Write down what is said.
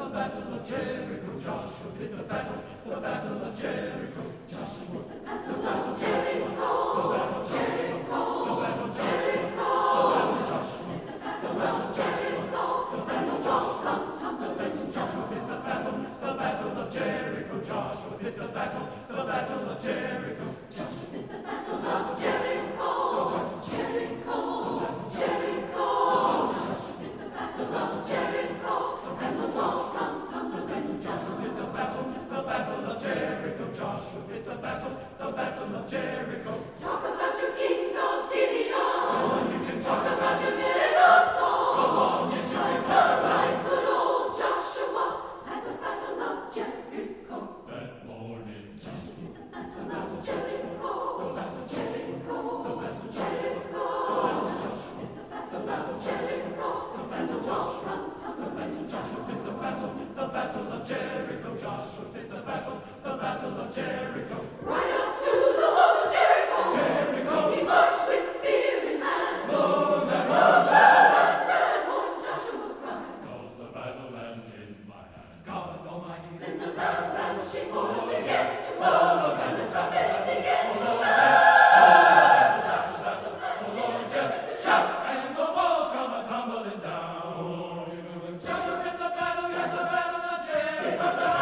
the battle of Jericho. Joshua fit the battle of Jericho. Joshua, the battle of Jericho. The battle of Jericho. The battle of Jericho. The battle of Jericho. The battle of walls come tumbling. Joshua fit the battle of Jericho. Joshua fit the battle of Jericho. Joshua fit the battle of Jericho. Jericho, Jericho. Joshua fit the battle of Jericho. And the walls come tumbling. Joshua fit the battle of Jericho. Joshua fit the battle of Jericho. Talk about your kings of Gideon. Go on, you can talk about your men of Saul. Go on, yes, you can talk about good old Joshua at the battle of Jericho. That morning, Joshua fit the battle of Jericho. The battle of Jericho. The battle of Jericho. Joshua fit the battle of Jericho. The battle of Joshua. The battle of Joshua fit the battle of Jericho. Joshua fit the battle of Jericho. Right up to the walls of Jericho. Jericho. He marched with spear in hand. Lo, that one Joshua cried. Calls the battle and in my hand. God Almighty. Then the battle she forth against tomorrow. And the trumpet against the sound. Shout, and the walls come a tumbling down. Joshua fit the battle, yes, the battle of Jericho.